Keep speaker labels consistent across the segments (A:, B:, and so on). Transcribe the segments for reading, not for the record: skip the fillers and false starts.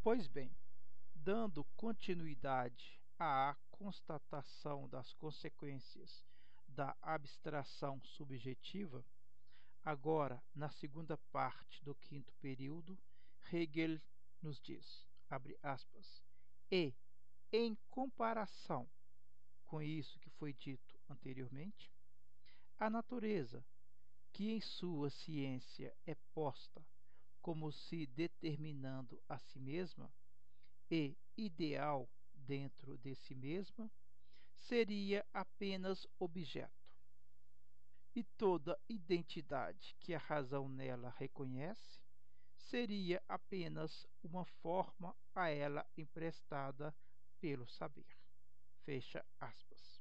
A: Pois bem, dando continuidade à constatação das consequências da abstração subjetiva, agora, na segunda parte do quinto período, Hegel nos diz, abre aspas, e, em comparação com isso que foi dito anteriormente, a natureza, que em sua ciência é posta como se determinando a si mesma e ideal dentro de si mesma, seria apenas objeto. E toda identidade que a razão nela reconhece seria apenas uma forma a ela emprestada pelo saber. Fecha aspas.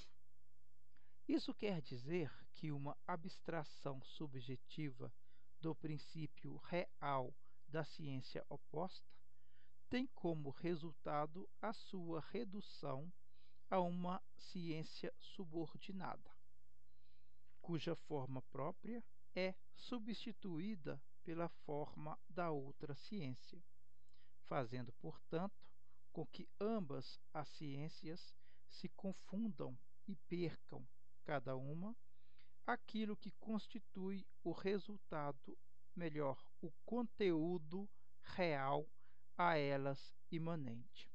A: Isso quer dizer que uma abstração subjetiva do princípio real da ciência oposta tem como resultado a sua redução a uma ciência subordinada, cuja forma própria é substituída pela forma da outra ciência, fazendo, portanto, com que ambas as ciências se confundam e percam, cada uma, aquilo que constitui o resultado, melhor, o conteúdo real a elas imanente,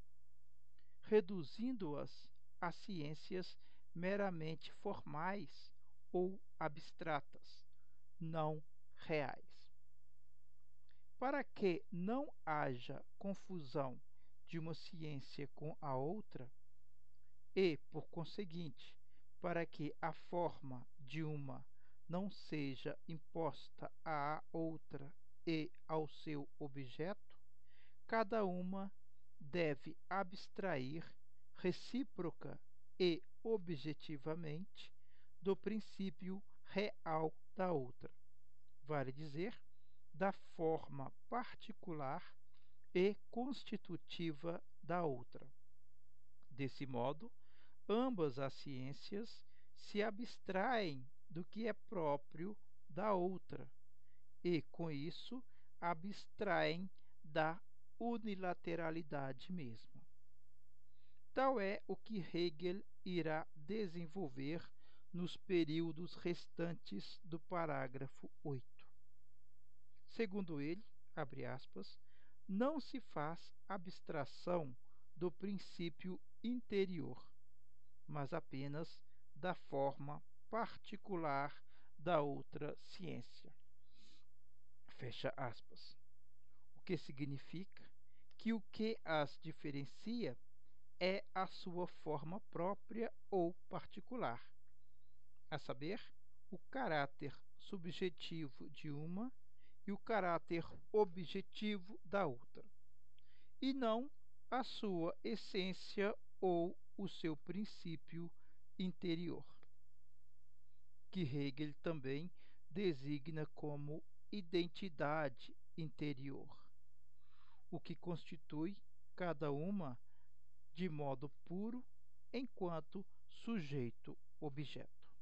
A: reduzindo-as a ciências meramente formais ou abstratas, não reais. Para que não haja confusão de uma ciência com a outra, e, por conseguinte, para que a forma de uma não seja imposta à outra e ao seu objeto, cada uma deve abstrair recíproca e objetivamente do princípio real da outra, vale dizer, da forma particular e constitutiva da outra. Desse modo, ambas as ciências se abstraem do que é próprio da outra e, com isso, abstraem da unilateralidade mesma. Tal é o que Hegel irá desenvolver nos períodos restantes do parágrafo 8. Segundo ele, abre aspas, não se faz abstração do princípio interior, mas apenas da forma particular da outra ciência. Fecha aspas. O que significa que o que as diferencia é a sua forma própria ou particular, a saber, o caráter subjetivo de uma e o caráter objetivo da outra, e não a sua essência ou o seu princípio interior, que Hegel também designa como identidade interior, o que constitui cada uma de modo puro enquanto sujeito-objeto.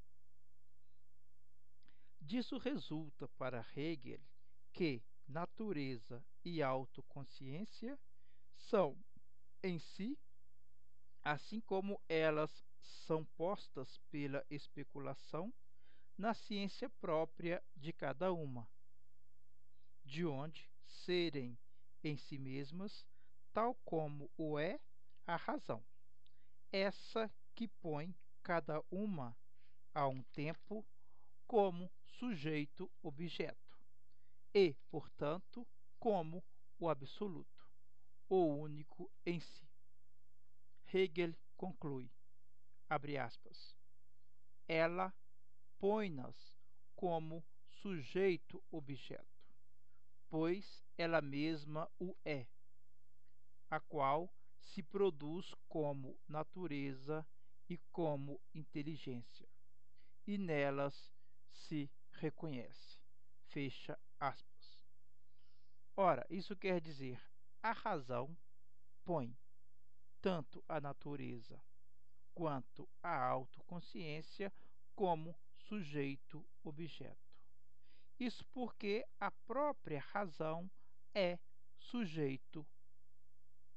A: Disso resulta para Hegel que natureza e autoconsciência são, em si, assim como elas são postas pela especulação, na ciência própria de cada uma, de onde serem em si mesmas, tal como o é a razão, essa que põe cada uma a um tempo como sujeito-objeto e, portanto, como o absoluto, o único em si. Hegel conclui, abre aspas, ela põe-nas como sujeito-objeto, pois ela mesma o é, a qual se produz como natureza e como inteligência, e nelas se reconhece. Fecha aspas. Ora, isso quer dizer, a razão põe tanto a natureza quanto a autoconsciência como sujeito-objeto. Isso porque a própria razão é sujeito-objeto.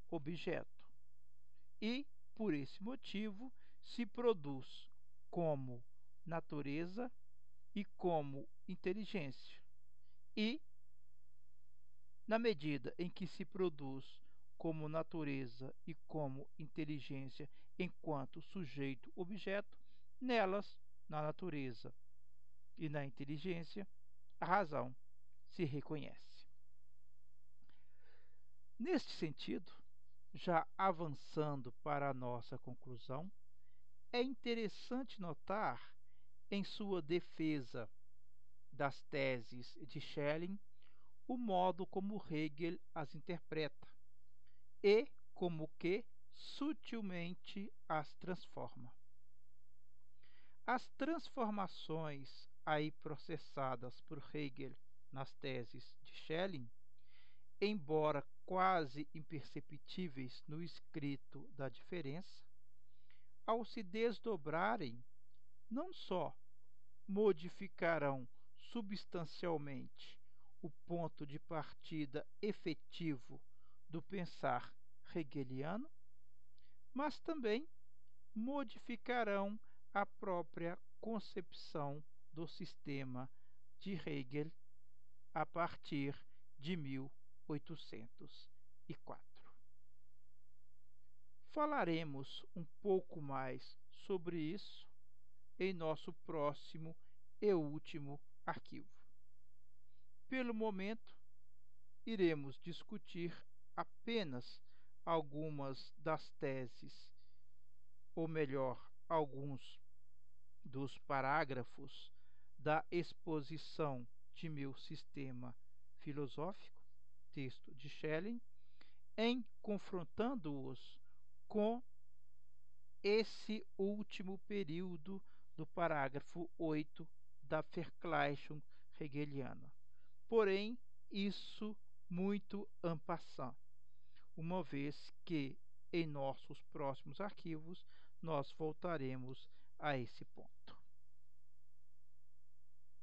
A: objeto e, por esse motivo, se produz como natureza e como inteligência. E, na medida em que se produz como natureza e como inteligência enquanto sujeito-objeto, nelas, na natureza e na inteligência, a razão se reconhece. Neste sentido, já avançando para a nossa conclusão, é interessante notar, em sua defesa das teses de Schelling, o modo como Hegel as interpreta e como que sutilmente as transforma. As transformações aí processadas por Hegel nas teses de Schelling, embora quase imperceptíveis no escrito da diferença, ao se desdobrarem, não só modificarão substancialmente o ponto de partida efetivo do pensar hegeliano, mas também modificarão a própria concepção do sistema de Hegel a partir de 1804. Falaremos um pouco mais sobre isso em nosso próximo e último arquivo. Pelo momento, iremos discutir apenas algumas das teses, ou melhor, alguns dos parágrafos da exposição de meu sistema filosófico, texto de Schelling, em confrontando-os com esse último período do parágrafo 8 da Vergleichung hegeliana. Porém, isso muito en passant, uma vez que em nossos próximos arquivos nós voltaremos a esse ponto.